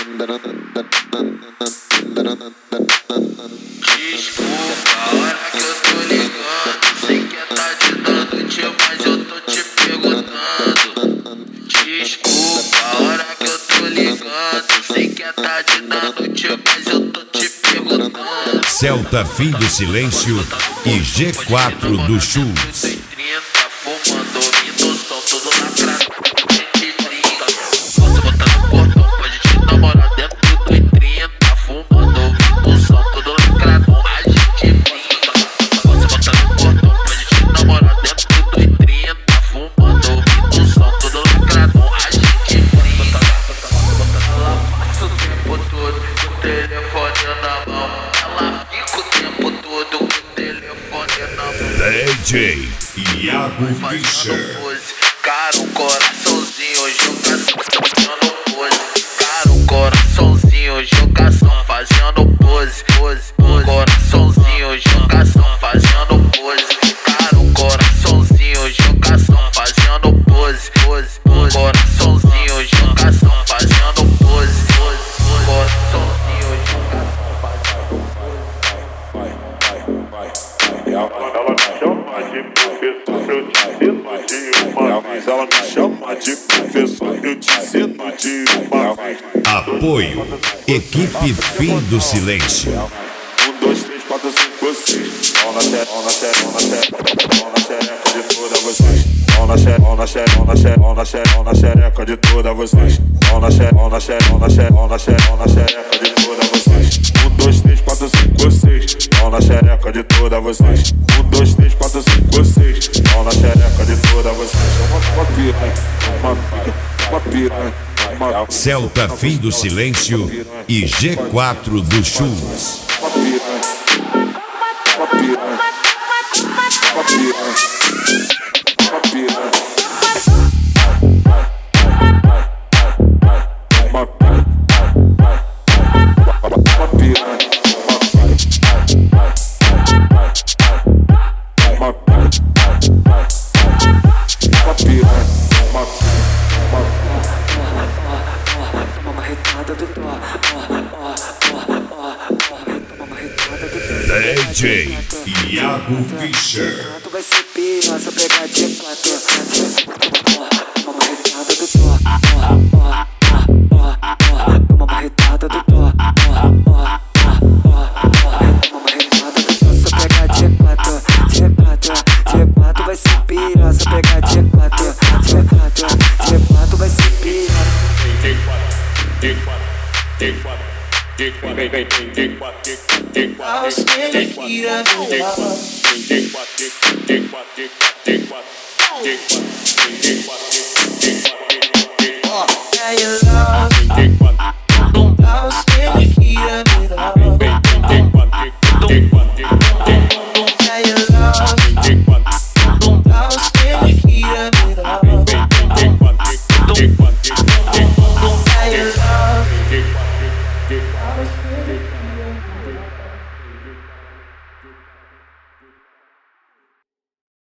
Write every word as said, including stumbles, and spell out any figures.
Desculpa a hora que eu tô ligando. Sei que é tarde da noite, mas eu tô te perguntando. Desculpa a hora que eu tô ligando. Sei que é tarde da noite, mas eu tô te perguntando. Celta Fim do Silêncio e G quatro do Schultz. Fumando, ouvindo o som, tudo lacrado. Gente trinta, você botar no portão, pode te namorar dentro do I trinta. Fumando, ouvindo o som, tudo lacrado. A gente brinca. Você botar no portão, pode te namorar dentro do I trinta. Fumando, ouvindo o som, tudo lacrado. A gente brinca. Ela passa o tempo todo com o telefone na mão. Ela fica o tempo todo com o telefone na mão. D J Iago Fazendo Fischer. pose, cara, um coraçãozinho, jogação, fazendo pose. Cara, um coraçãozinho, jogação, fazendo pose, pose, pose. Coraçãozinho, jogação, fazendo pose. Cara, um coraçãozinho, jogação, fazendo pose, pose, pose. Coraçãozinho, jogação, fazendo pose, pose, pose. Coraçãozinho, jogação, fazendo pose. Ela me chama de professor, eu te ensino de uma vez. Ela me chama de professor, eu te ensino de uma vez. Apoio Equipe Fim do Silêncio. Um, dois, três, quatro, cinco, seis. Mão na xereca, mão na xereca, mão na xereca, mão na xereca de todas vocês. Mão na xereca, mão na xereca, mão na xereca, mão na xereca, mão na xereca de todas vocês. Mão na xereca, mão na xereca, mão na xereca, mão na xereca, mão na xereca de todas vocês. Um, dois, três, quatro, cinco, seis. Mão na xereca de todas vocês. Um, dois, três, quatro, cinco, seis. Mão na xereca de todas vocês. Uma piranha, uma piranha, uma piranha. Celta Fim do Silêncio e G quatro do Schultz. Uma piranha, uma piranha, uma piranha, uma piranha. Uma piranha, uma piranha. D J Iago Fischer. Tu vai ser pior se eu pegar de quatro. Toma uma retada do Thor. Toma uma retada do Thor. Toma uma retada do Thor se eu pegar de quatro. De quatro, de quatro vai ser pior se eu pegar de quatro. De quatro, de quatro vai ser pior. D quatro, D quatro, D quatro, D quatro, D quatro, D quatro. I'll stand the heat of the love. Now you love